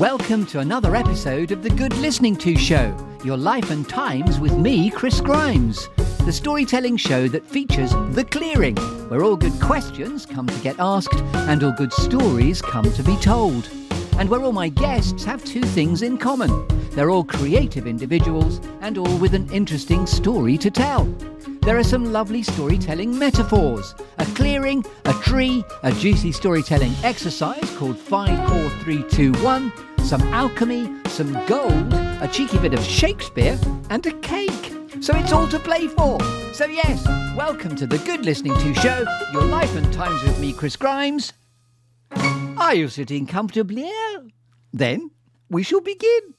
Welcome to another episode of The Good Listening To Show, your life and times with me, Chris Grimes, the storytelling show that features The Clearing, where all good questions come to get asked and all good stories come to be told. And where all my guests have two things in common. They're all creative individuals and all with an interesting story to tell. There are some lovely storytelling metaphors, a clearing, a tree, a juicy storytelling exercise called 5, 4, 3, 2, 1, some alchemy, some gold, a cheeky bit of Shakespeare, and a cake. So it's all to play for. So yes, welcome to The Good Listening To Show, your life and times with me, Chris Grimes. Are you sitting comfortably? Then we shall begin.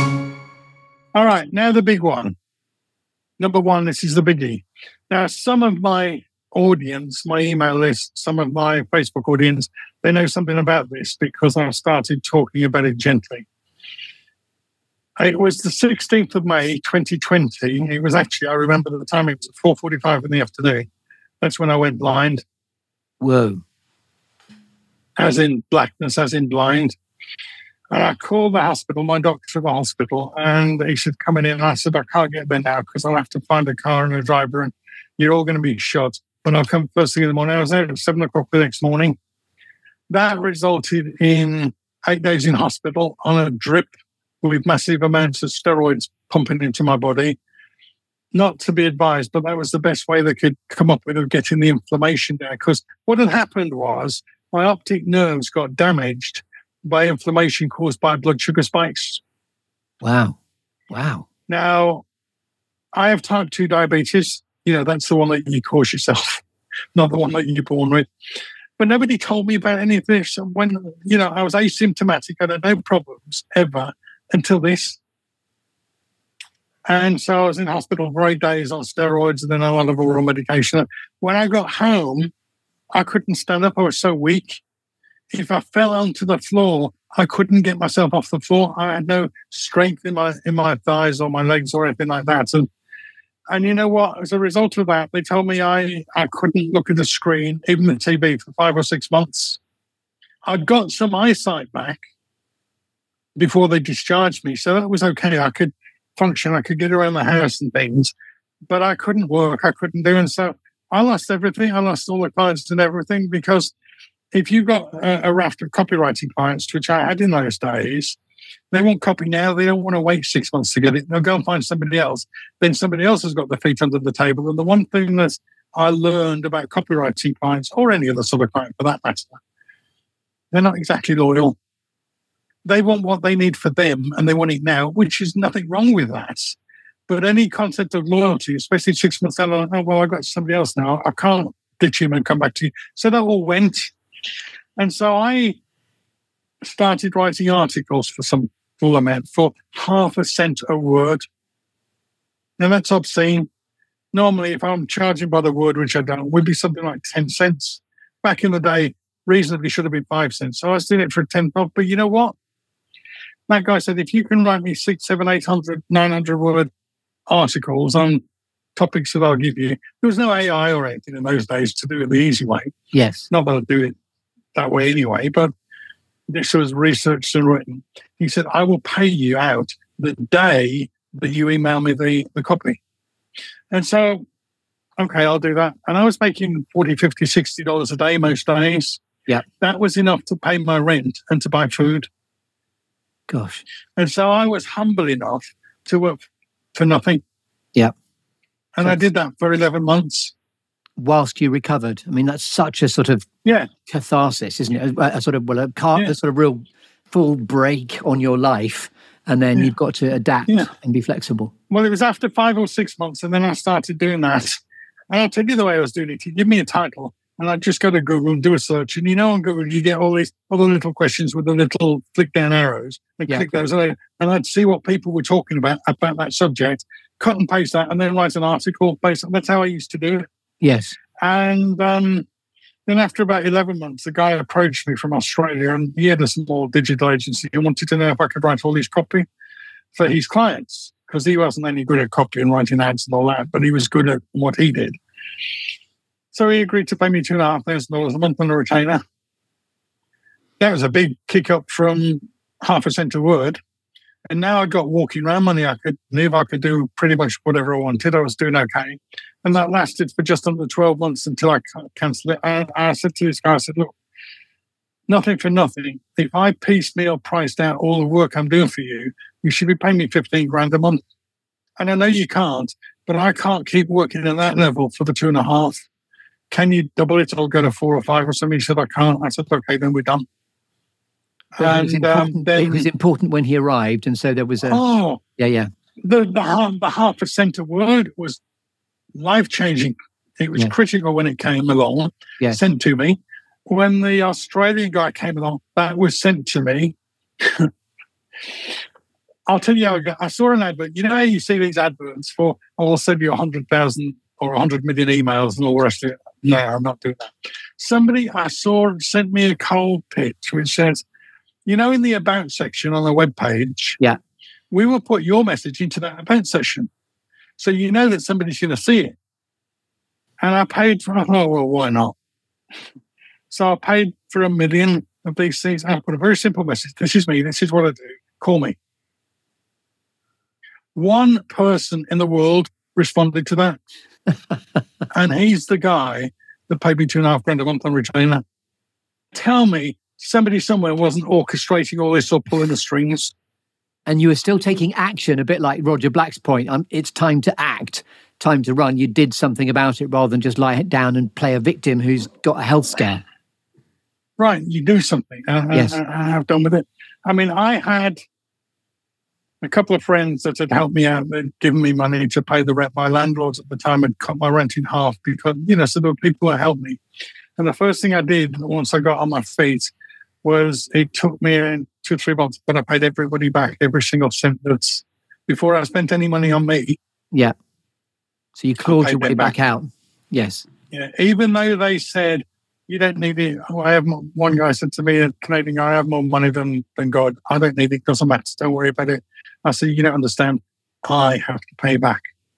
All right, now the big one. Number one, this is the biggie. Now, some of my audience, my email list, some of my Facebook audience, they know something about this because I started talking about it gently. It was the 16th of May, 2020. It was actually, I remember the time, it was at 4:45 in the afternoon. That's when I went blind. Whoa. As in blackness, as in blind. And I called the hospital, my doctor at the hospital, and he said, coming in. And I said, I can't get there now because I'll have to find a car and a driver and you're all going to be shot. But I'll come first thing in the morning. I was there at 7 o'clock the next morning. That resulted in 8 days in hospital on a drip with massive amounts of steroids pumping into my body. Not to be advised, but that was the best way they could come up with of getting the inflammation down. Because what had happened was my optic nerves got damaged by inflammation caused by blood sugar spikes. Wow. Now, I have type 2 diabetes. You know, that's the one that you cause yourself, not the one that you're born with. But nobody told me about any of this. When, you know, I was asymptomatic, I had no problems ever until this. And so I was in hospital for 8 days on steroids and then a lot of oral medication. When I got home, I couldn't stand up. I was so weak. If I fell onto the floor, I couldn't get myself off the floor. I had no strength in my thighs or my legs or anything like that. And you know what? As a result of that, they told me I couldn't look at the screen, even the TV, for 5 or 6 months. I'd got some eyesight back before they discharged me, so that was okay. I could function. I could get around the house and things, but I couldn't work. I couldn't do. And so I lost everything. I lost all the clients and everything because if you've got a raft of copywriting clients, which I had in those days, they won't copy now. They don't want to wait 6 months to get it. They'll go and find somebody else. Then somebody else has got their feet under the table. And the one thing that I learned about copywriting clients, or any other sort of client for that matter, they're not exactly loyal. They want what they need for them and they want it now, which is nothing wrong with that. But any concept of loyalty, especially 6 months down, oh, well, I've got somebody else now. I can't ditch him and come back to you. So that all went. And so I started writing articles for some full amount for half a cent a word. Now that's obscene. Normally, if I'm charging by the word, which I don't, it would be something like 10 cents. Back in the day, reasonably should have been 5 cents. So I was doing it for 10 pop. But you know what? That guy said, if you can write me 600, 700, 800, 900 word articles on topics that I'll give you. There was no AI or anything in those days to do it the easy way. Yes. Not that I'd do it that way anyway, but this was researched and written. He said, I will pay you out the day that you email me the copy. And so, okay, I'll do that. And I was making $40, $50, $60 a day most days. Yeah. That was enough to pay my rent and to buy food. Gosh. And so I was humble enough to work for nothing. Yeah. And I did that for 11 months. Whilst you recovered. I mean, that's such a sort of catharsis, isn't it? A sort of, a sort of real full break on your life. And then you've got to adapt and be flexible. Well, it was after 5 or 6 months, and then I started doing that. And I'll tell you the way I was doing it. You give me a title, and I'd just go to Google and do a search. And you know on Google, you get all the little questions with the little flick down arrows. And click those, and I'd see what people were talking about that subject, cut and paste that, and then write an article based on. That's how I used to do it. Yes. And then after about 11 months, the guy approached me from Australia, and he had a small digital agency. He wanted to know if I could write all his copy for his clients, because he wasn't any good at copy and writing ads and all that, but he was good at what he did. So he agreed to pay me $2,500 a month on a retainer. That was a big kick up from half a cent a word. And now I got walking around money. I could live. I could do pretty much whatever I wanted. I was doing okay. And that lasted for just under 12 months until I cancelled it. And I said to this guy, I said, look, nothing for nothing. If I piecemeal priced out all the work I'm doing for you, you should be paying me 15 grand a month. And I know you can't, but I can't keep working at that level for the 2.5. Can you double it or go to 4 or 5 or something? He said, I can't. I said, okay, then we're done. And it was important when he arrived, and so there was a the half a cent a word was life changing. It was critical when it came along, sent to me. When the Australian guy came along, that was sent to me. I'll tell you how I saw an advert. You know how you see these adverts for, I'll send you 100,000 or 100 million emails and all the rest of it. No, I'm not doing that. Somebody I saw sent me a cold pitch which says, you know, in the about section on the web page, we will put your message into that about section. So you know that somebody's going to see it. And I paid for, I thought, well, why not? So I paid for 1 million of these things. I put a very simple message. This is me. This is what I do. Call me. One person in the world responded to that. And he's the guy that paid me 2.5 grand a month on retainer. Tell me somebody somewhere wasn't orchestrating all this or pulling the strings. And you were still taking action, a bit like Roger Black's point. It's time to act, time to run. You did something about it rather than just lie it down and play a victim who's got a health scare. Right, you do something. Yes. I have done with it. I mean, I had a couple of friends that had helped me out. They'd given me money to pay the rent. My landlords at the time had cut my rent in half because, you know, so there were people who helped me. And the first thing I did once I got on my feet was it took me 2 or 3 months, but I paid everybody back, every single cent that's before I spent any money on me. Yeah. So you clawed your way back out. Yes. Yeah. Even though they said, you don't need it. One guy said to me, a Canadian guy, I have more money than God. I don't need it. It doesn't matter. Don't worry about it. I said, you don't understand. I have to pay back.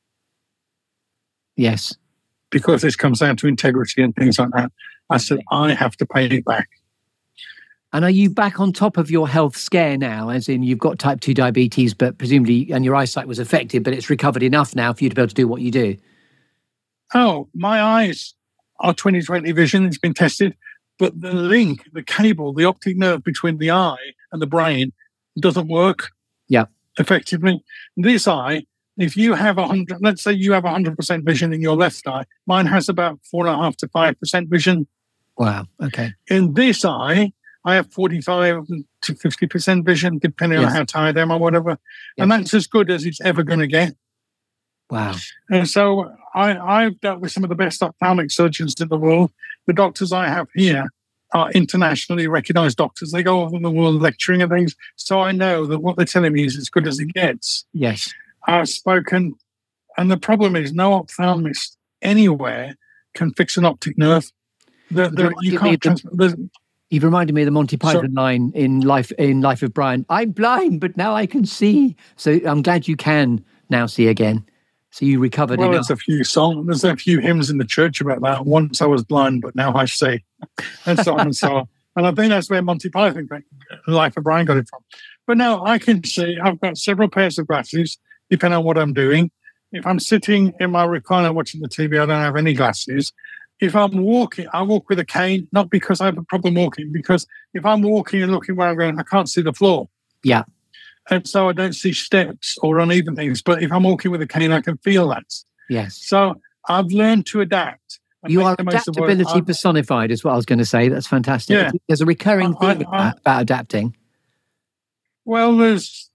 Yes. Because this comes down to integrity and things like that. I said, I have to pay it back. And are you back on top of your health scare now? As in you've got type 2 diabetes, but presumably, and your eyesight was affected, but it's recovered enough now for you to be able to do what you do? Oh, my eyes are 20/20 vision. It's been tested. But the link, the cable, the optic nerve between the eye and the brain doesn't work effectively. This eye, if you have 100, let's say you have 100% vision in your left eye, mine has about 4.5 to 5% vision. Wow. Okay. In this eye, I have 45 to 50% vision, depending on how tired I am or whatever. Yes. And that's as good as it's ever going to get. Wow. And so I've dealt with some of the best ophthalmic surgeons in the world. The doctors I have here are internationally recognized doctors. They go over the world lecturing and things. So I know that what they're telling me is as good as it gets. Yes. I've spoken, and the problem is no ophthalmist anywhere can fix an optic nerve. You can't. You've reminded me of the Monty Python line in Life of Brian. I'm blind, but now I can see. So I'm glad you can now see again. So you recovered. Well, there's a few songs, there's a few hymns in the church about that. Once I was blind, but now I see, and so on and so on. And I think that's where Monty Python, Life of Brian, got it from. But now I can see. I've got several pairs of glasses, depending on what I'm doing. If I'm sitting in my recliner watching the TV, I don't have any glasses. If I'm walking, I walk with a cane, not because I have a problem walking, because if I'm walking and looking where I'm going, I can't see the floor. Yeah. And so I don't see steps or uneven things. But if I'm walking with a cane, I can feel that. Yes. So I've learned to adapt. You are adaptability personified, is what I was going to say. That's fantastic. Yeah. There's a recurring theme about adapting. Well, there's,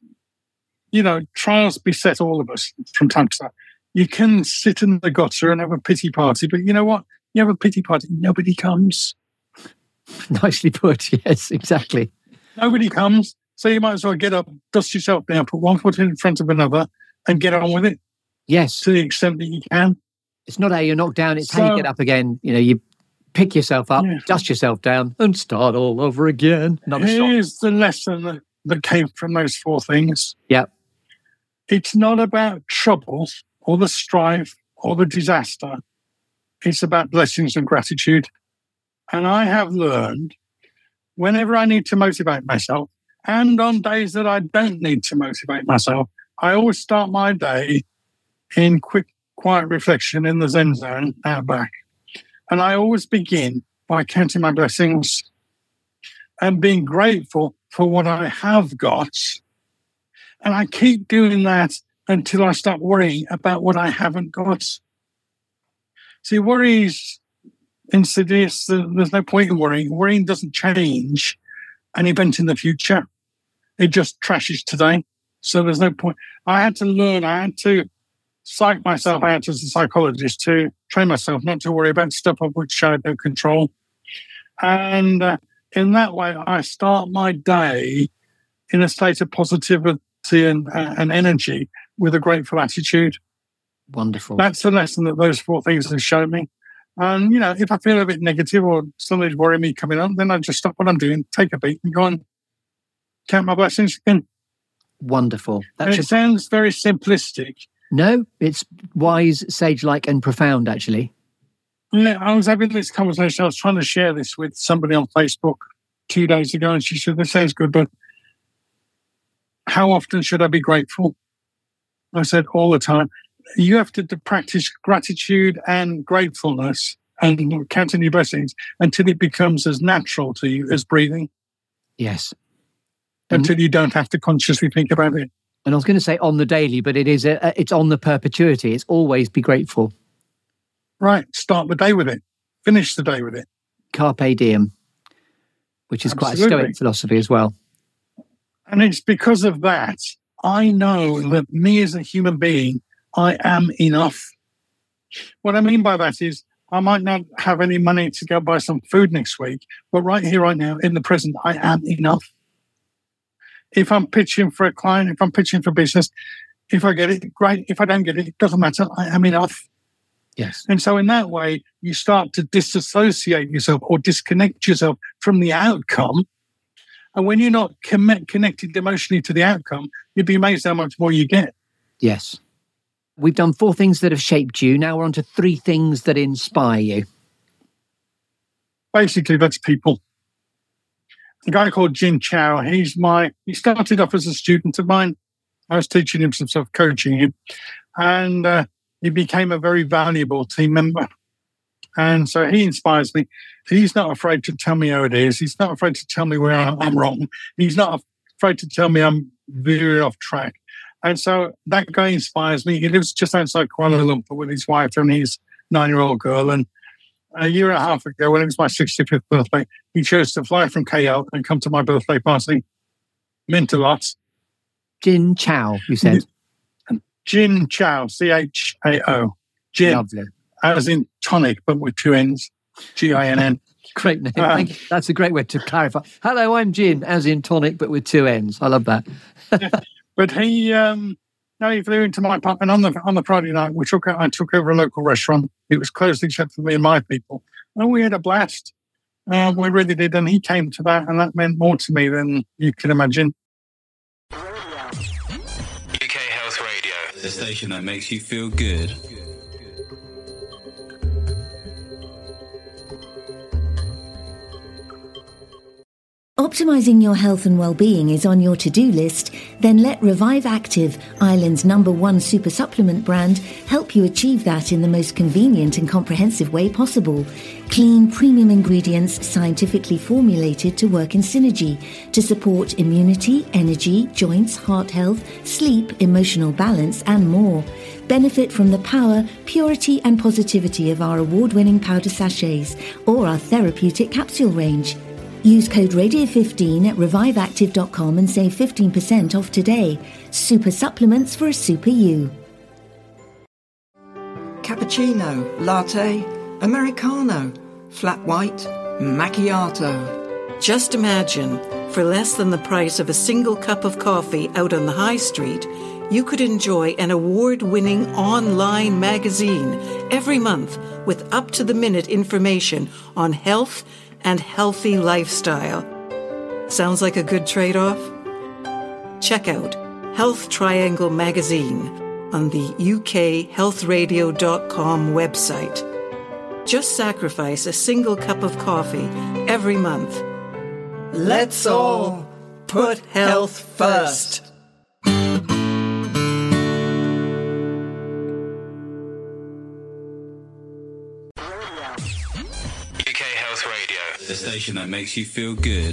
trials beset all of us from time to time. You can sit in the gutter and have a pity party, but you know what? You have a pity party, nobody comes. Nicely put, yes, exactly. Nobody comes, so you might as well get up, dust yourself down, put one foot in front of another, and get on with it. Yes. To the extent that you can. It's not how you're knocked down, it's how you get up again. You pick yourself up, dust yourself down, and start all over again. Here's the lesson that came from those 4 things. Yeah. It's not about trouble or the strife or the disaster. It's about blessings and gratitude. And I have learned, whenever I need to motivate myself, And on days that I don't need to motivate myself, I always start my day in quick, quiet reflection in the Zen zone out back. And I always begin by counting my blessings and being grateful for what I have got. And I keep doing that until I start worrying about what I haven't got. See, worry is insidious. There's no point in worrying. Worrying doesn't change an event in the future. It just trashes today. So there's no point. I had to psych myself out as a psychologist to train myself not to worry about stuff of which I don't control. And in that way, I start my day in a state of positivity and energy with a grateful attitude. Wonderful. That's the lesson that those 4 things have shown me. And, if I feel a bit negative or somebody's worrying me coming up, then I just stop what I'm doing, take a beat and go and count my blessings again. Wonderful. It sounds very simplistic. No, it's wise, sage-like and profound, actually. Yeah, I was having this conversation. I was trying to share this with somebody on Facebook 2 days ago, and she said, "This sounds good, but how often should I be grateful?" I said, "All the time." You have to practice gratitude and gratefulness and counting your blessings until it becomes as natural to you as breathing. Yes. Until you don't have to consciously think about it. And I was going to say on the daily, but it's on the perpetuity. It's always be grateful. Right. Start the day with it. Finish the day with it. Carpe diem, which is quite a Stoic philosophy as well. And it's because of that, I know that me as a human being, I am enough. What I mean by that is I might not have any money to go buy some food next week, but right here, right now, in the present, I am enough. If I'm pitching for a client, if I'm pitching for business, if I get it, great. If I don't get it, it doesn't matter. I am enough. Yes. And so in that way, you start to disassociate yourself or disconnect yourself from the outcome. And when you're not connected emotionally to the outcome, you'd be amazed how much more you get. Yes. We've done 4 things that have shaped you. Now we're on to 3 things that inspire you. Basically, that's people. A guy called Jin Chow, he started off as a student of mine. I was teaching him some stuff, coaching him. And he became a very valuable team member. And so he inspires me. He's not afraid to tell me how it is. He's not afraid to tell me where I'm wrong. He's not afraid to tell me I'm veering off track. And so that guy inspires me. He lives just outside Kuala Lumpur with his wife and his 9-year-old girl. And a year and a half ago, when it was my 65th birthday, he chose to fly from KL and come to my birthday party. Meant a lot. Jin Chow, you said? Jin Chow, C-H-A-O. Jin. Lovely. As in tonic, but with 2 N's. G-I-N-N. Great name. Thank you. That's a great way to clarify. Hello, I'm Jin, as in tonic, but with 2 N's. I love that. But he flew into my apartment on the Friday night. I took over a local restaurant. It was closed except for me and my people. And we had a blast. We really did. And he came to that, and that meant more to me than you can imagine. UK Health Radio, the station that makes you feel good. Optimizing your health and well-being is on your to-do list? Then let Revive Active, Ireland's #1 super supplement brand, help you achieve that in the most convenient and comprehensive way possible. Clean, premium ingredients scientifically formulated to work in synergy to support immunity, energy, joints, heart health, sleep, emotional balance, and more. Benefit from the power, purity, and positivity of our award-winning powder sachets or our therapeutic capsule range. Use code RADIO15 at reviveactive.com and save 15% off today. Super supplements for a super you. Cappuccino, latte, Americano, flat white, macchiato. Just imagine, for less than the price of a single cup of coffee out on the high street, you could enjoy an award-winning online magazine every month with up-to-the-minute information on health and healthy lifestyle. Sounds like a good trade-off? Check out Health Triangle magazine on the ukhealthradio.com website. Just sacrifice a single cup of coffee every month. Let's all Put health first. UK Health Radio, the station that makes you feel good.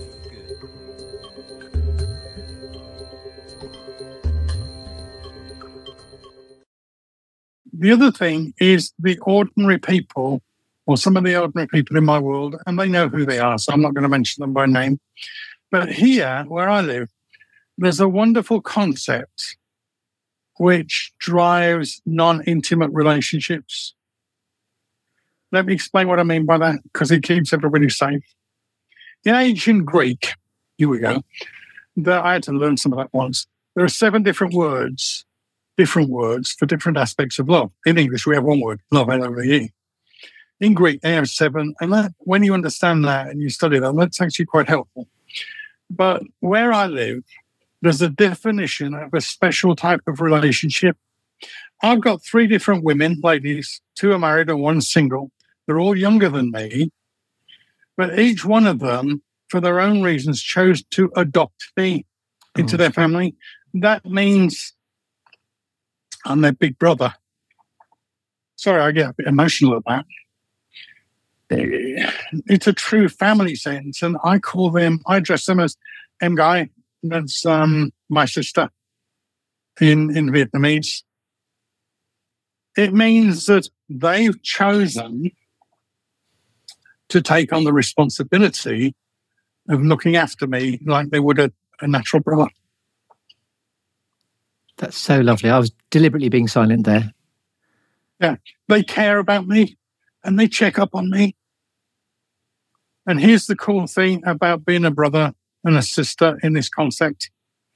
The other thing is the ordinary people, or some of the ordinary people in my world, and they know who they are, so I'm not going to mention them by name. But here, where I live, there's a wonderful concept which drives non-intimate relationships. Let me explain what I mean by that, because it keeps everybody safe. In ancient Greek, here we go, I had to learn some of that once. There are 7 different words for different aspects of love. In English, we have one word, love, L-O-V-E. In Greek, they have 7, and that, when you understand that and you study that, that's actually quite helpful. But where I live, there's a definition of a special type of relationship. I've got 3 different women, ladies, 2 are married and 1 single. They're all younger than me, but each one of them, for their own reasons, chose to adopt me into their family. That means I'm their big brother. Sorry, I get a bit emotional about that. It's a true family sense, and I address them as em gái. That's my sister in Vietnamese. It means that they've chosen to take on the responsibility of looking after me like they would a natural brother. That's so lovely. I was deliberately being silent there. Yeah, they care about me and they check up on me. And here's the cool thing about being a brother and a sister in this concept.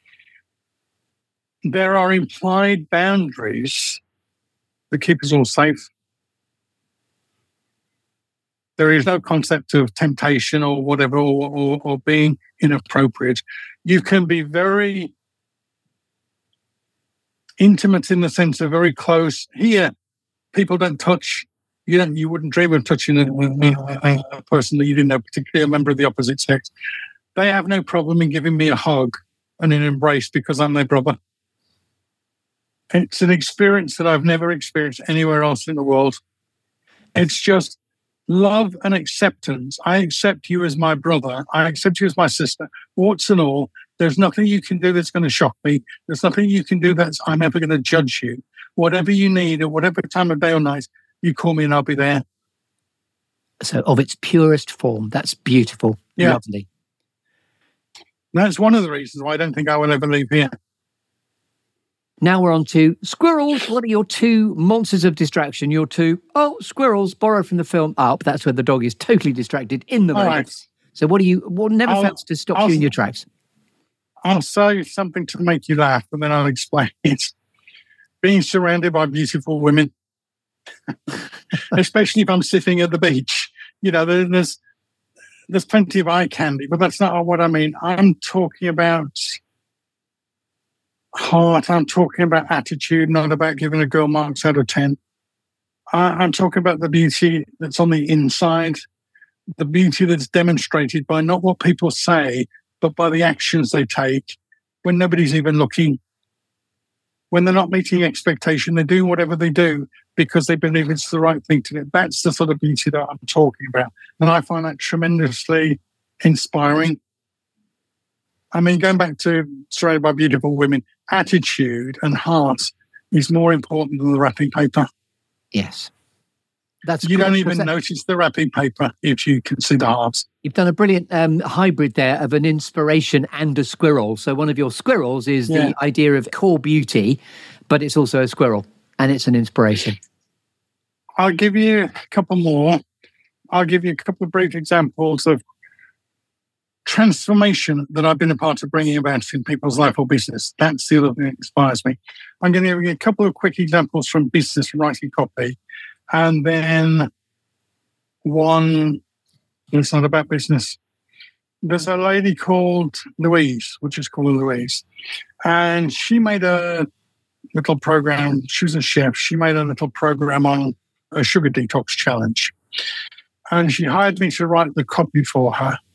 There are implied boundaries that keep us all safe. There is no concept of temptation or whatever, or being inappropriate. You can be very intimate in the sense of very close. Here, people don't touch. You wouldn't dream of touching a person that you didn't know, particularly a member of the opposite sex. They have no problem in giving me a hug and an embrace because I'm their brother. It's an experience that I've never experienced anywhere else in the world. It's just love and acceptance. I accept you as my brother. I accept you as my sister. Warts and all. There's nothing you can do that's going to shock me. There's nothing you can do that's I'm ever going to judge you. Whatever you need at whatever time of day or night, you call me and I'll be there. So of its purest form. That's beautiful. Yeah. Lovely. That's one of the reasons why I don't think I will ever leave here. Now we're on to squirrels. What are your 2 monsters of distraction? Your 2, squirrels, borrowed from the film Up. That's where the dog is totally distracted in the moment. Right. So what never fails to stop you in your tracks? I'll say something to make you laugh, and then I'll explain it. Being surrounded by beautiful women, especially if I'm sitting at the beach. You know, there's plenty of eye candy, but that's not what I mean. I'm talking about heart. I'm talking about attitude, not about giving a girl marks out of 10. I'm talking about the beauty that's on the inside, the beauty that's demonstrated by not what people say, but by the actions they take when nobody's even looking. When they're not meeting expectation, they do whatever they do because they believe it's the right thing to do. That's the sort of beauty that I'm talking about. And I find that tremendously inspiring. I mean, going back to Surrounded by Beautiful Women, attitude and heart is more important than the wrapping paper. Yes. You don't even notice the wrapping paper if you can see the heart. You've done a brilliant hybrid there of an inspiration and a squirrel. So one of your squirrels is the idea of core beauty, but it's also a squirrel and it's an inspiration. I'll give you a couple more. I'll give you a couple of brief examples of transformation that I've been a part of bringing about in people's life or business. That's the other thing that inspires me. I'm going to give you a couple of quick examples from business and writing copy. And then one that's not about business. There's a lady called Louise, which is called Louise. And she made a little program. She was a chef. She made a little program on a sugar detox challenge. And she hired me to write the copy for her.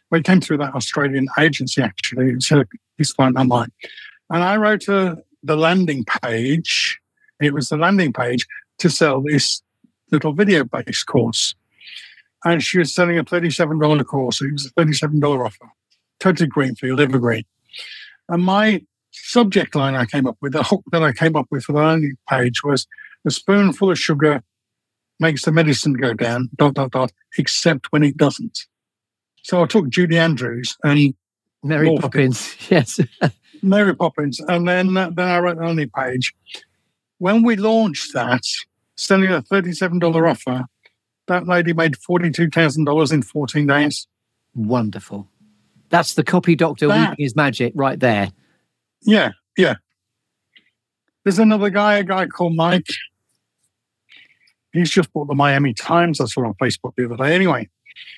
Well, it came through that Australian agency, actually. It's his client online. And I wrote the landing page. It was the landing page to sell this little video-based course. And she was selling a $37 course. It was a $37 offer. Totally greenfield, evergreen. And my subject line I came up with, the hook that I came up with for the landing page was, a spoonful of sugar makes the medicine go down, ... except when it doesn't. So I took Judy Andrews and Mary Poppins, yes. Mary Poppins. And then I wrote the landing page. When we launched that, selling a $37 offer, that lady made $42,000 in 14 days. Wonderful. That's the copy doctor weaving his magic right there. Yeah. There's another guy, a guy called Mike. He's just bought the Miami Times. I saw on Facebook the other day. Anyway,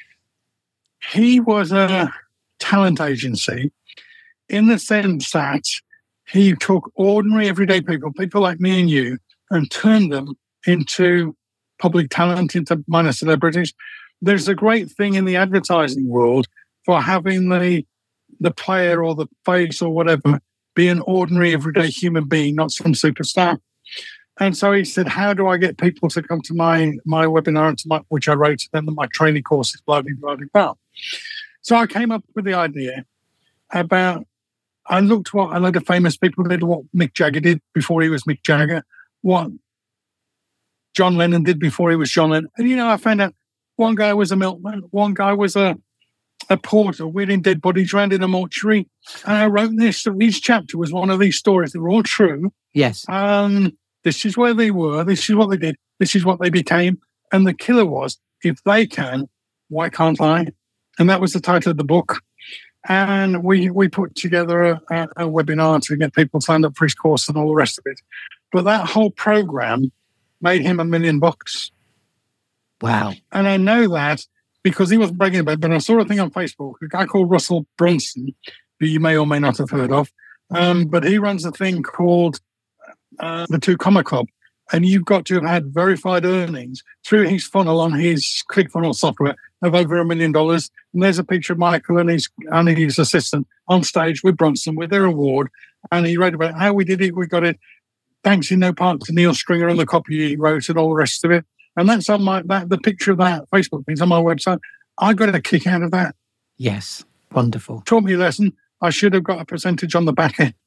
he was a talent agency in the sense that he took ordinary, everyday people like me and you, and turned them into public talent, into minor celebrities. There's a great thing in the advertising world for having the player or the face or whatever be an ordinary, everyday human being, not some superstar. And so he said, how do I get people to come to my webinar, which I wrote, and then my training courses, blah, blah, blah, blah. So I came up with the idea about, I looked what a lot of famous people did, what Mick Jagger did before he was Mick Jagger, what John Lennon did before he was John Lennon. And, I found out one guy was a milkman, one guy was a porter wheeling dead bodies around in a mortuary. And I wrote this. So each chapter was one of these stories that were all true. Yes. This is where they were. This is what they did. This is what they became. And the killer was, if they can, why can't I? And that was the title of the book. And we put together a webinar to get people signed up for his course and all the rest of it. But that whole program made him $1 million. Wow. And I know that because he wasn't bragging about it, but I saw a thing on Facebook, a guy called Russell Brunson, who you may or may not have heard of. But he runs a thing called the 2 Comma Club. And you've got to have had verified earnings through his funnel on his ClickFunnels software of over $1 million. And there's a picture of Michael and his assistant on stage with Brunson with their award. And he wrote about how we did it. We got it. Thanks in no part to Neil Stringer and the copy he wrote and all the rest of it. And that's on the picture of that Facebook thing's on my website. I got a kick out of that. Yes. Wonderful. Taught me a lesson. I should have got a percentage on the back end.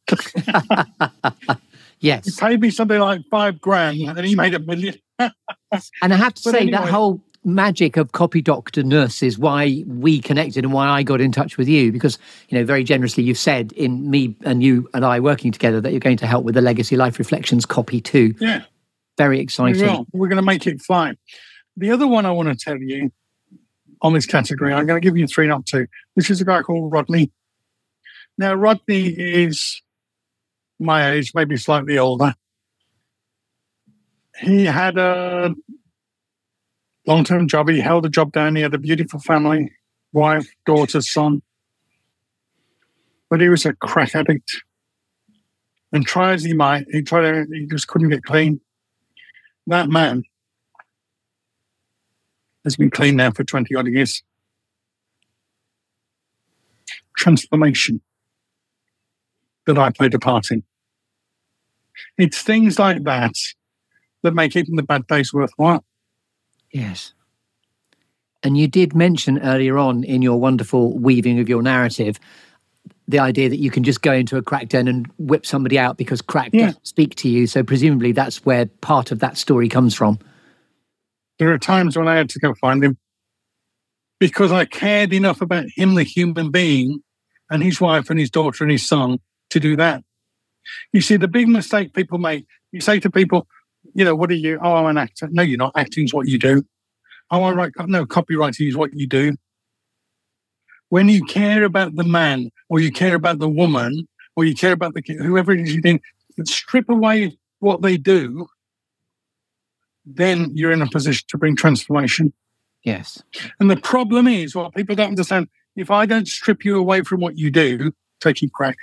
Yes. He paid me something like $5,000 and he made $1 million. And I have to say, that whole magic of Copy Doctor Nurse is why we connected and why I got in touch with you, because, very generously you've said in me and you and I working together that you're going to help with the Legacy Life Reflections copy too. Yeah. Very exciting. We're going to make it fly. The other one I want to tell you on this category, I'm going to give you 3, not 2. This is a guy called Rodney. Now, Rodney is my age, maybe slightly older. He had a long-term job. He held a job down. He had a beautiful family, wife, daughter, son. But he was a crack addict. And try as he might, he just couldn't get clean. That man has been clean now for 20-odd years. Transformation that I played a part in. It's things like that that make even the bad days worthwhile. Yes. And you did mention earlier on in your wonderful weaving of your narrative the idea that you can just go into a crack den and whip somebody out because crack doesn't speak to you. So presumably that's where part of that story comes from. There are times when I had to go find him because I cared enough about him, the human being, and his wife and his daughter and his son to do that. You see, the big mistake people make, you say to people, what are you? Oh, I'm an actor. No, you're not. Acting is what you do. Oh, I write. No, copywriting is what you do. When you care about the man, or you care about the woman, or you care about whoever it is you think, strip away what they do, then you're in a position to bring transformation. Yes. And the problem is, what people don't understand, if I don't strip you away from what you do, taking crack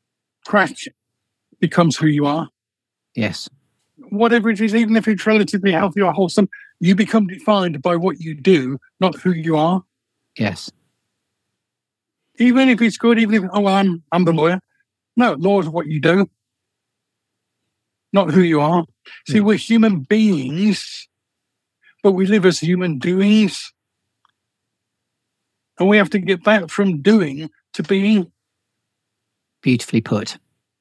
becomes who you are. Yes. Whatever it is, even if it's relatively healthy or wholesome, you become defined by what you do, not who you are. Yes. Even if it's good, even if, I'm the lawyer. No, law is what you do, not who you are. See, we're human beings, but we live as human doings. And we have to get back from doing to being. Beautifully put.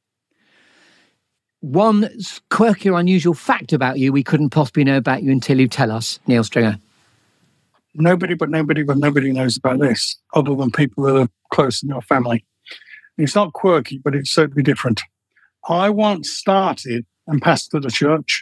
One quirky or unusual fact about you we couldn't possibly know about you until you tell us, Neil Stringer. Nobody knows about this other than people that are close in your family. It's not quirky, but it's certainly different. I once started and pastored a church.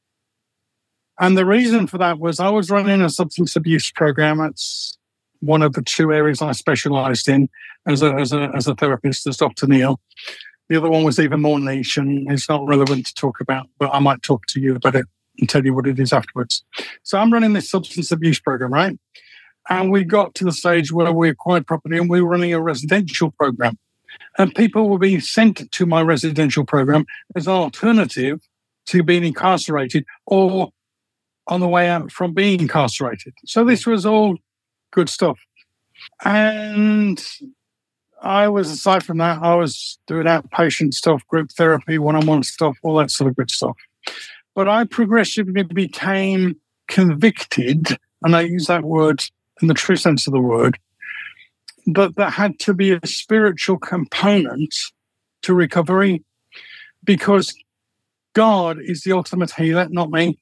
And the reason for that was I was running a substance abuse program. It's one of the two areas I specialized in as a therapist, as Dr. Neil. The other one was even more niche, and it's not relevant to talk about, but I might talk to you about it and tell you what it is afterwards. So I'm running this substance abuse program, right? And we got to the stage where we acquired property and we were running a residential program. And people were being sent to my residential program as an alternative to being incarcerated or on the way out from being incarcerated. So this was all good stuff. And aside from that, I was doing outpatient stuff, group therapy, one-on-one stuff, all that sort of good stuff. But I progressively became convicted, and I use that word in the true sense of the word, but there had to be a spiritual component to recovery because God is the ultimate healer, not me.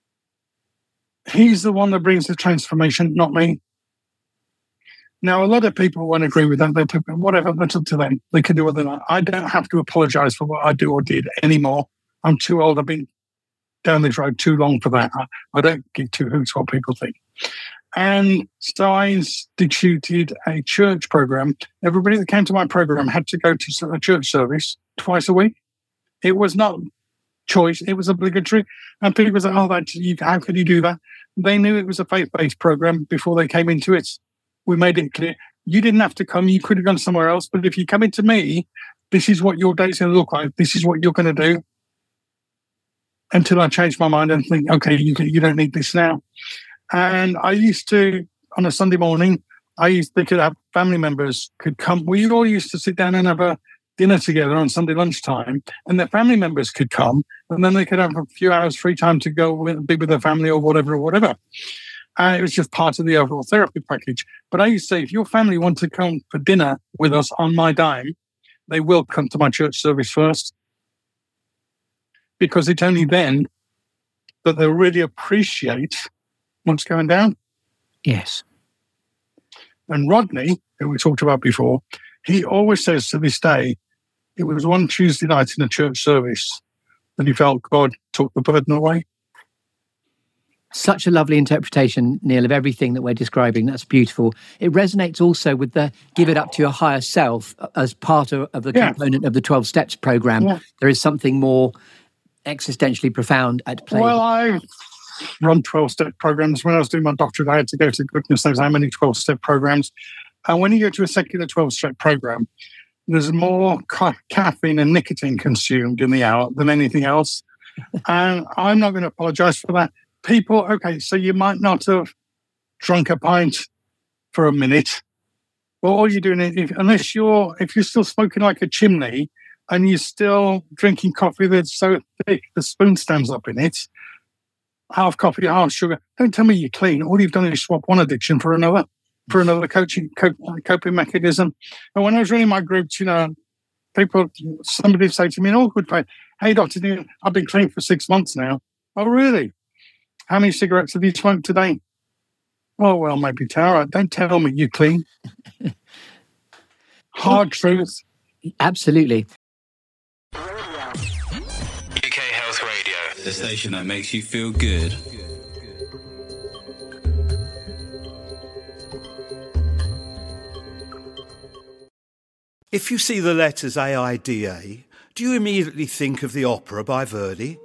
He's the one that brings the transformation, not me. Now, a lot of people won't agree with that. They think, whatever, that's up to them. They can do what they want. I don't have to apologize for what I do or did anymore. I'm too old. I've been down this road too long for that. I don't give two hoots what people think. And so I instituted a church program. Everybody that came to my program had to go to a church service twice a week. It was not choice. It was obligatory. And people said, how could you do that? They knew it was a faith-based program before they came into it. We made it clear. You didn't have to come. You could have gone somewhere else. But if you come into me, this is what your day's going to look like. This is what you're going to do. Until I changed my mind and think, okay, you don't need this now. And I used to, on a Sunday morning, they could have family members could come. We all used to sit down and have a dinner together on Sunday lunchtime, and their family members could come, and then they could have a few hours free time to go be with their family or whatever. It was just part of the overall therapy package. But I used to say, if your family want to come for dinner with us on my dime, they will come to my church service first. Because it's only then that they'll really appreciate what's going down. Yes. And Rodney, who we talked about before, he always says to this day, it was one Tuesday night in a church service that he felt God took the burden away. Such a lovely interpretation, Neil, of everything that we're describing. That's beautiful. It resonates also with the give it up to your higher self as part of the component of the 12 Steps program. Yeah. There is something more existentially profound at play. Well, I run 12-step programs. When I was doing my doctorate, I had to go to goodness knows how many 12-step programs. And when you go to a secular 12-step program, there's more caffeine and nicotine consumed in the hour than anything else. And I'm not going to apologize for that. People, okay, so you might not have drunk a pint for a minute. Well, all you're doing is, if you're still smoking like a chimney, and you're still drinking coffee that's so thick the spoon stands up in it, half coffee, half sugar, don't tell me you're clean. All you've done is swap one addiction for another coping mechanism. And when I was running my groups, somebody say to me in all good faith, hey, Dr. Neil, I've been clean for 6 months now. Oh, really? How many cigarettes have you smoked today? Oh, well, maybe 10. All right, don't tell me you're clean. Hard truth. Absolutely. UK Health Radio, the station that makes you feel good. If you see the letters AIDA, do you immediately think of the opera by Verdi?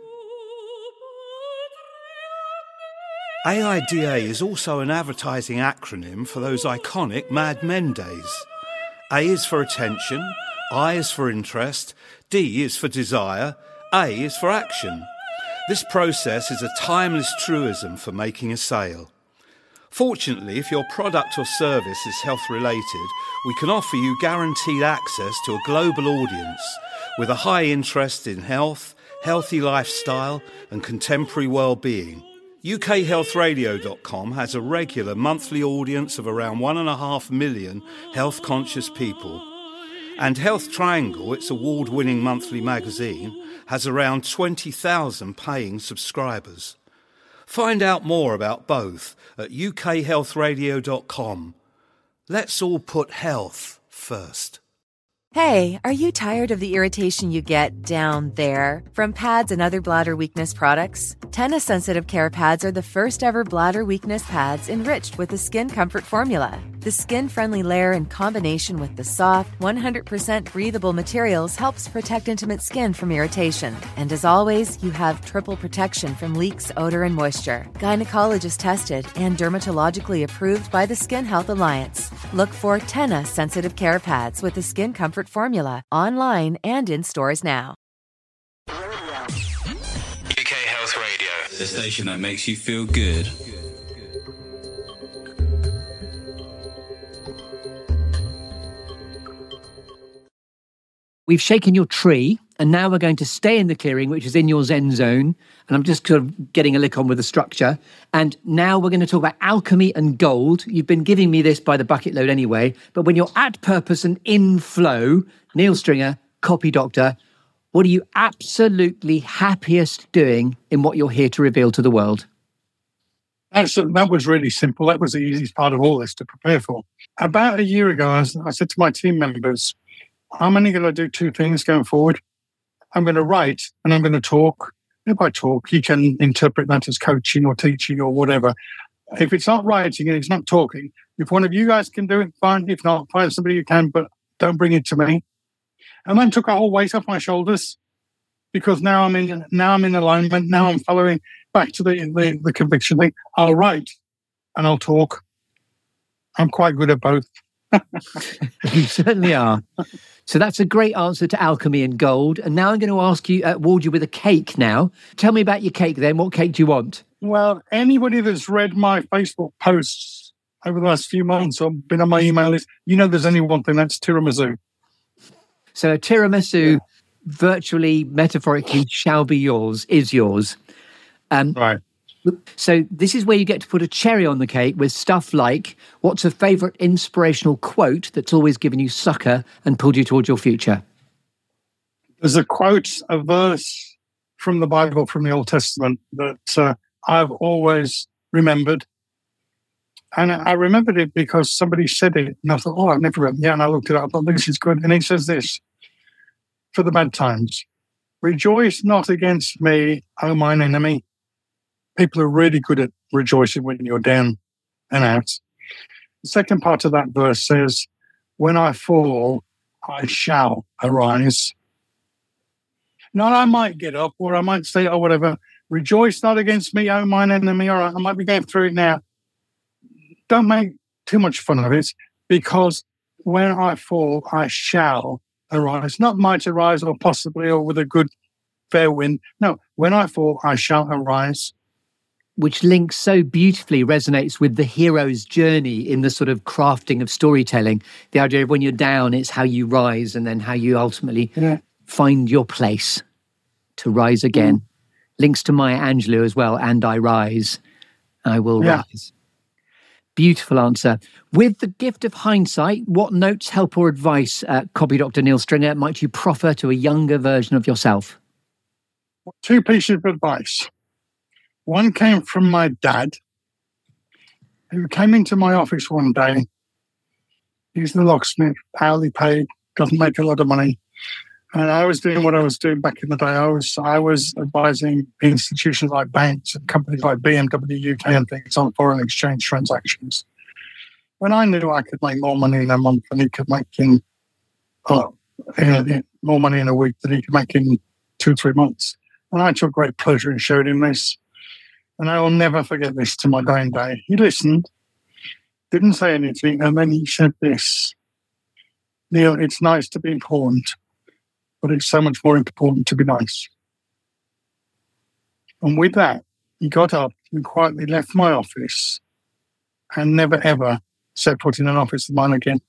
AIDA is also an advertising acronym for those iconic Mad Men days. A is for attention, I is for interest, D is for desire, A is for action. This process is a timeless truism for making a sale. Fortunately, if your product or service is health-related, we can offer you guaranteed access to a global audience with a high interest in health, healthy lifestyle and contemporary well-being. UKHealthRadio.com has a regular monthly audience of around 1.5 million health-conscious people. And Health Triangle, its award-winning monthly magazine, has around 20,000 paying subscribers. Find out more about both at UKHealthRadio.com. Let's all put health first. Hey, are you tired of the irritation you get down there from pads and other bladder weakness products? Tena Sensitive Care Pads are the first ever bladder weakness pads enriched with the Skin Comfort formula. The skin-friendly layer in combination with the soft, 100% breathable materials helps protect intimate skin from irritation. And as always, you have triple protection from leaks, odor, and moisture. Gynecologist tested and dermatologically approved by the Skin Health Alliance. Look for Tena Sensitive Care Pads with the Skin Comfort formula online and in stores now. UK Health Radio, the station that makes you feel good. We've shaken your tree, and now we're going to stay in the clearing, which is in your Zen zone. And I'm just sort of getting a lick on with the structure. And now we're going to talk about alchemy and gold. You've been giving me this by the bucket load anyway. But when you're at purpose and in flow, Neil Stringer, copy doctor, what are you absolutely happiest doing in what you're here to reveal to the world? That was really simple. That was the easiest part of all this to prepare for. About a year ago, I said to my team members, I'm only going to do two things going forward. I'm going to write and I'm going to talk. If I talk, you can interpret that as coaching or teaching or whatever. If it's not writing and it's not talking, if one of you guys can do it, fine. If not, find somebody who can, but don't bring it to me. And then took a whole weight off my shoulders because now I'm in alignment. Now I'm following back to the conviction thing. I'll write and I'll talk. I'm quite good at both. You certainly are. So that's a great answer to alchemy and gold. And now I'm going to ask you, reward you with a cake now. Tell me about your cake then. What cake do you want? Well, anybody that's read my Facebook posts over the last few months or been on my email list, you know there's only one thing, that's tiramisu. So a tiramisu, virtually, metaphorically, shall be yours, is yours. Right. So this is where you get to put a cherry on the cake with stuff like, what's a favourite inspirational quote that's always given you succor and pulled you towards your future? There's a quote, a verse from the Bible, from the Old Testament, that I've always remembered. And I remembered it because somebody said it, and I thought, oh, I've never read it. Yeah, and I looked it up, I thought, this is good. And it says this, for the bad times, rejoice not against me, O mine enemy. People are really good at rejoicing when you're down and out. The second part of that verse says, when I fall, I shall arise. Not I might get up, or I might say, oh, whatever. Rejoice not against me, oh, mine enemy. All right, I might be going through it now. Don't make too much fun of it, because when I fall, I shall arise. Not might arise, or possibly, or with a good fair wind. No, when I fall, I shall arise. Which links so beautifully, resonates with the hero's journey in the sort of crafting of storytelling. The idea of when you're down, it's how you rise and then how you ultimately find your place to rise again. Links to Maya Angelou as well, and I rise, I will rise. Beautiful answer. With the gift of hindsight, what notes, help or advice, copy Dr. Neil Stringer, might you proffer to a younger version of yourself? Two pieces of advice. One came from my dad, who came into my office one day. He's the locksmith, hourly paid, doesn't make a lot of money. And I was doing what I was doing back in the day. I was advising institutions like banks and companies like BMW UK and things on foreign exchange transactions. When I knew I could make more money in a month than he could make in more money in a week than he could make in 2-3 months. And I took great pleasure in showing him this. And I will never forget this to my dying day. He listened, didn't say anything, and then he said this, Neil, it's nice to be important, but it's so much more important to be nice. And with that, he got up and quietly left my office and never, ever set foot in an office of mine again.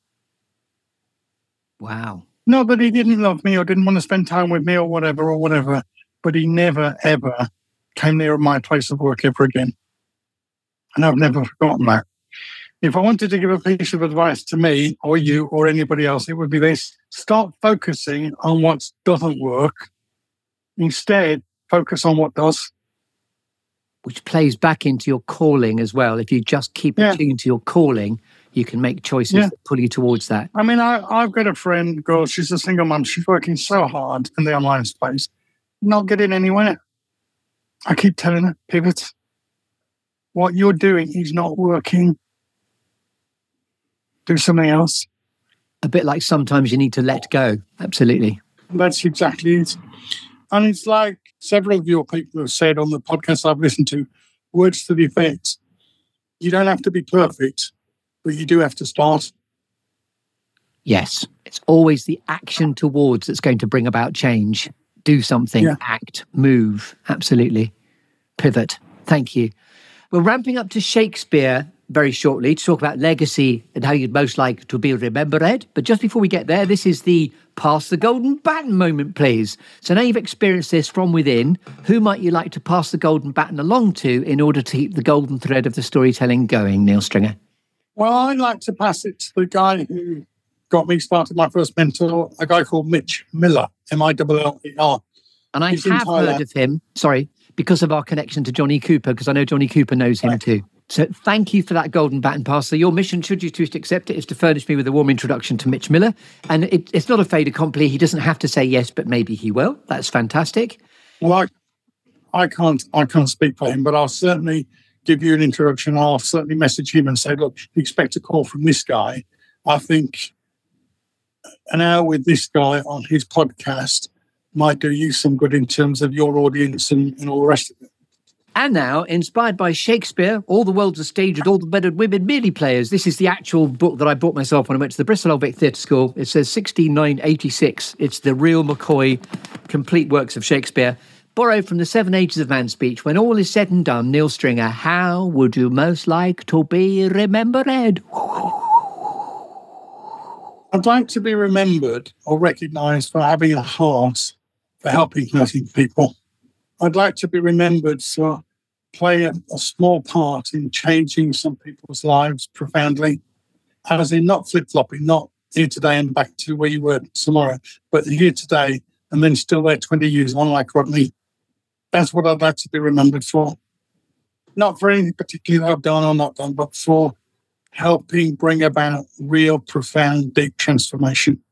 Wow. Not that he didn't love me or didn't want to spend time with me or whatever, but he never, ever came near my place of work ever again. And I've never forgotten that. If I wanted to give a piece of advice to me or you or anybody else, it would be this: start focusing on what doesn't work. Instead, focus on what does. Which plays back into your calling as well. If you just keep attuned to your calling, you can make choices that pull you towards that. I mean, I've got a friend, girl, she's a single mum. She's working so hard in the online space, not getting anywhere. I keep telling her, pivot. What you're doing is not working. Do something else. A bit like sometimes you need to let go. Absolutely. That's exactly it. And it's like several of your people have said on the podcast I've listened to, words to the effect, you don't have to be perfect, but you do have to start. Yes. It's always the action towards that's going to bring about change. Do something, act, move. Absolutely. Pivot. Thank you. We're ramping up to Shakespeare very shortly to talk about legacy and how you'd most like to be remembered. But just before we get there, this is the pass the golden baton moment, please. So now you've experienced this from within, who might you like to pass the golden baton along to in order to keep the golden thread of the storytelling going, Neil Stringer? Well, I'd like to pass it to the guy who got me started, my first mentor, a guy called Mitch Miller, Miller. And I have heard of him, because of our connection to Johnny Cooper, because I know Johnny Cooper knows him too. So thank you for that golden baton pass. So your mission, should you choose to accept it, is to furnish me with a warm introduction to Mitch Miller. And it's not a fait accompli. He doesn't have to say yes, but maybe he will. That's fantastic. Well, I can't speak for him, but I'll certainly give you an introduction. I'll certainly message him and say, look, expect a call from this guy. I think an hour with this guy on his podcast might do you some good in terms of your audience and all the rest of it. And now, inspired by Shakespeare, All the World's a Stage and All the Men and Women Merely Players. This is the actual book that I bought myself when I went to the Bristol Old Vic Theatre School. It says 16986. It's the real McCoy complete works of Shakespeare, borrowed from the 7 Ages of Man speech. When all is said and done, Neil Stringer, how would you most like to be remembered? I'd like to be remembered or recognised for having a heart for helping hurting people. I'd like to be remembered for playing a small part in changing some people's lives profoundly, as in not flip-flopping, not here today and back to where you were tomorrow, but here today and then still there 20 years on like Rodney. That's what I'd like to be remembered for. Not for anything particular that I've done or not done, but for helping bring about real, profound, deep transformation.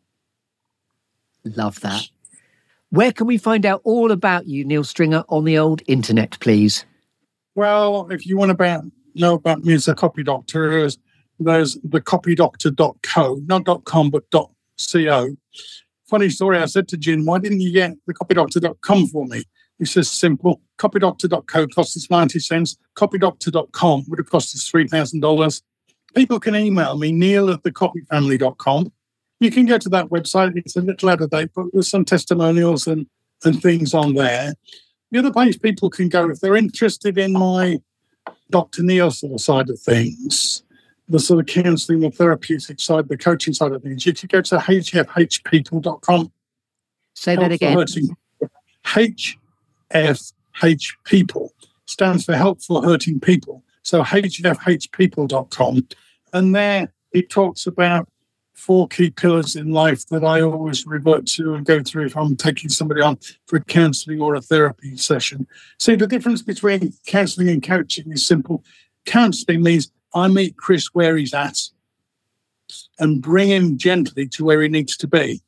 Love that. Where can we find out all about you, Neil Stringer, on the old internet, please? Well, if you want to know about me as a copy doctor, there's the copydoctor.co, not .com, but .co. Funny story, I said to Jim, why didn't you get the copydoctor.com for me? He says, simple, copydoctor.co cost us 90 cents. Copydoctor.com would have cost us $3,000. People can email me, neil@thecopyfamily.com. You can go to that website. It's a little out of date, but there's some testimonials and things on there. The other place people can go, if they're interested in my Dr. Neil sort of side of things, the sort of counselling, the therapeutic side, the coaching side of things, you can go to hfhpeople.com. Say that again. HFH People stands for Help for Hurting People. So hfhpeople.com. And there it talks about 4 key pillars in life that I always revert to and go through if I'm taking somebody on for a counselling or a therapy session. See, the difference between counselling and coaching is simple. Counselling means I meet Chris where he's at and bring him gently to where he needs to be.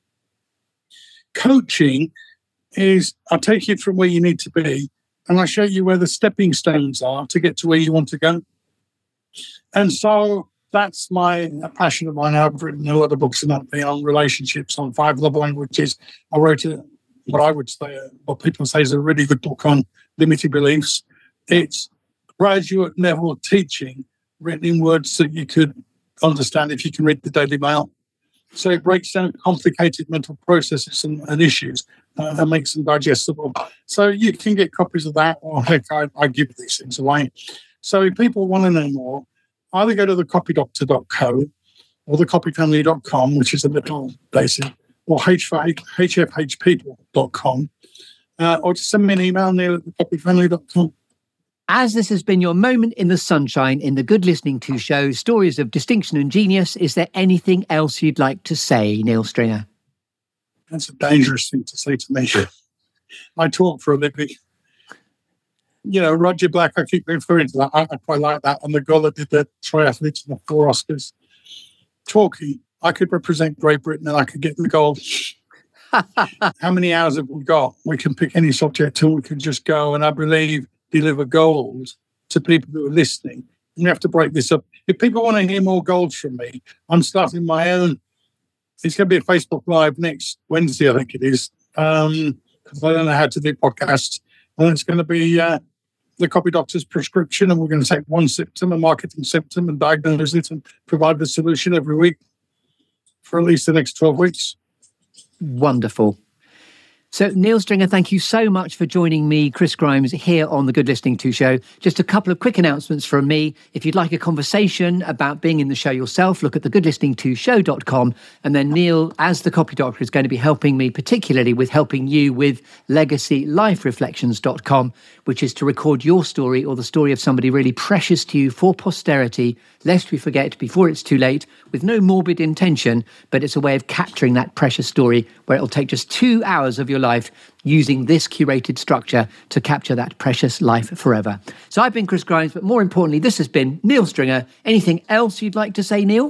Coaching is I take you from where you need to be and I show you where the stepping stones are to get to where you want to go. And so that's a passion of mine. I've written a lot of books on relationships, on 5 love languages. I wrote what people say is a really good book on limiting beliefs. It's graduate level teaching written in words that you could understand if you can read the Daily Mail. So it breaks down complicated mental processes and issues and makes them digestible. So you can get copies of that, or heck, I give these things away. So if people want to know more, either go to thecopydoctor.co or thecopyfamily.com, which is a little basic, or hfhpeople.com, or just send me an email, neil@thecopyfamily.com. As this has been your moment in the sunshine in the Good Listening To show, Stories of Distinction and Genius, is there anything else you'd like to say, Neil Stringer? That's a dangerous thing to say to me. I talk for a living. Roger Black, I keep referring to that. I quite like that. And the girl that did the triathletes and the 4 Oscars. Talking, I could represent Great Britain and I could get the gold. How many hours have we got? We can pick any subject and we can just go. And I believe deliver gold to people who are listening. And we have to break this up. If people want to hear more gold from me, I'm starting my own. It's going to be a Facebook Live next Wednesday, I think it is, because I don't know how to do podcasts. And it's going to be the Copy Doctor's prescription, and we're going to take one symptom, a marketing symptom, and diagnose it and provide the solution every week for at least the next 12 weeks. Wonderful. So, Neil Stringer, thank you so much for joining me, Chris Grimes, here on the Good Listening To show. Just a couple of quick announcements from me. If you'd like a conversation about being in the show yourself, look at thegoodlisteningtoshow.com. And then Neil, as the Copy Doctor, is going to be helping me, particularly with helping you with legacylifereflections.com, which is to record your story or the story of somebody really precious to you for posterity, lest we forget before it's too late, with no morbid intention, but it's a way of capturing that precious story where it'll take just 2 hours of your life using this curated structure to capture that precious life forever. So I've been Chris Grimes, but more importantly, this has been Neil Stringer. Anything else you'd like to say, Neil?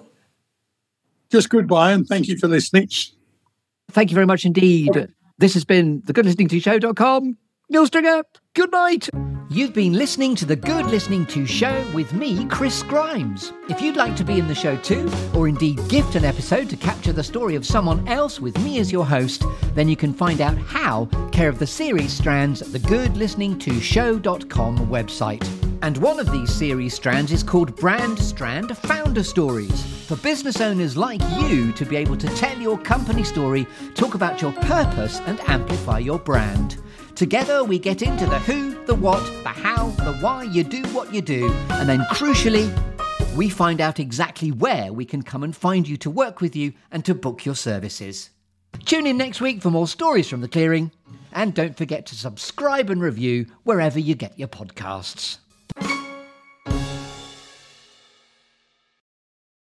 Just goodbye and thank you for listening. Thank you very much indeed. This has been thegoodlisteningtoshow.com. Neil Stringer, good night. You've been listening to The Good Listening To show with me, Chris Grimes. If you'd like to be in the show too, or indeed gift an episode to capture the story of someone else with me as your host, then you can find out how care of the series strands at the goodlisteningtoshow.com website. And one of these series strands is called Brand Strand Founder Stories, for business owners like you to be able to tell your company story, talk about your purpose and amplify your brand. Together we get into the who, the what, the how, the why you do what you do, and then crucially, we find out exactly where we can come and find you to work with you and to book your services. Tune in next week for more stories from the clearing, and don't forget to subscribe and review wherever you get your podcasts.